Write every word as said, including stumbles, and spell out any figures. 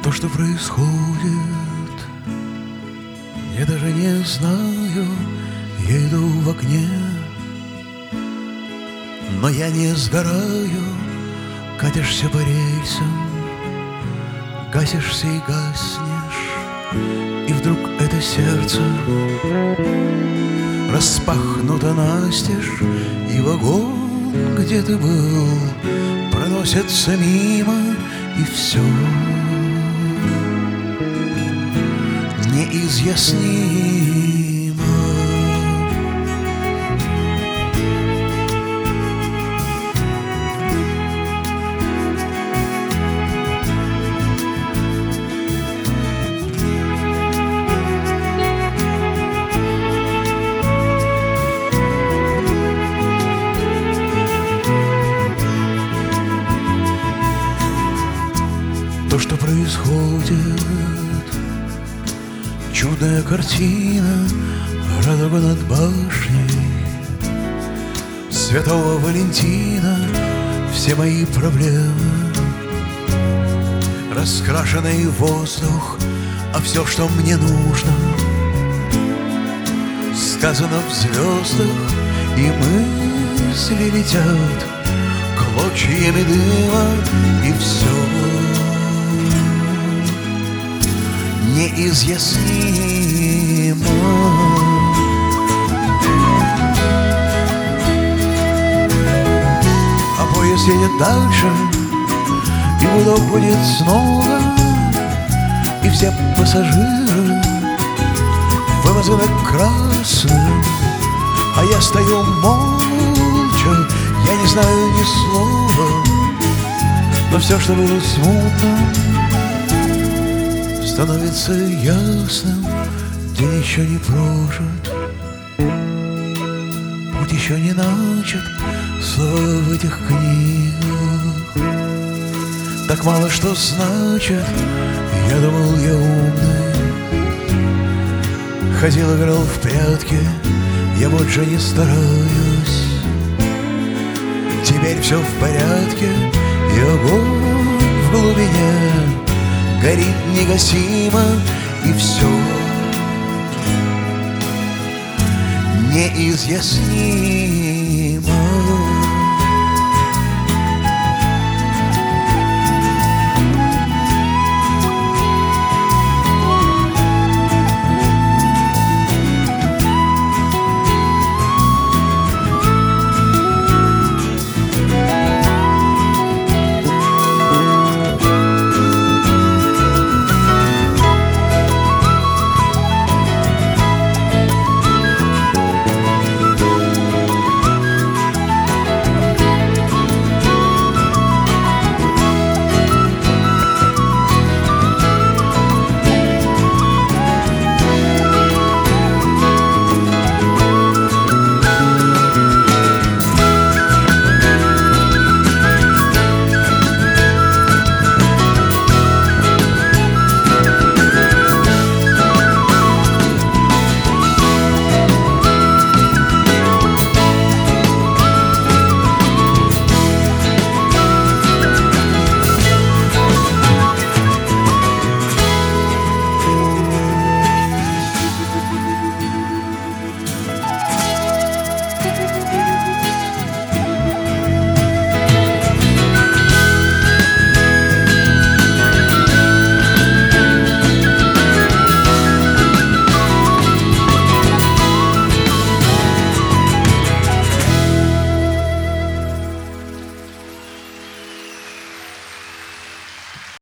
То, что происходит, я даже не знаю. Я иду в окне, но я не сгораю. Катишься по рельсам, гасишься и гаснешь, и вдруг это сердце распахнуто настежь, и вагон, где ты был, проносится мимо, и все неизъяснимо. То, что происходит, чудная картина, радуга над башней Святого Валентина. Все мои проблемы, раскрашенный воздух, а все, что мне нужно, сказано в звездах, и мысли летят клочьями дыма, и все неизъяснимо. А поезд едет дальше, и гудок будет снова, и все пассажиры вымазаны красным, а я стою молча, я не знаю ни слова, но все, что было смутно, становится ясным. День еще не прожит, путь еще не начат, слова в этих книгах так мало что значит. Я думал, я умный, ходил, играл в прятки, я больше не стараюсь. Теперь все в порядке, и огонь в глубине горит негасимо, и все неизъяснимо.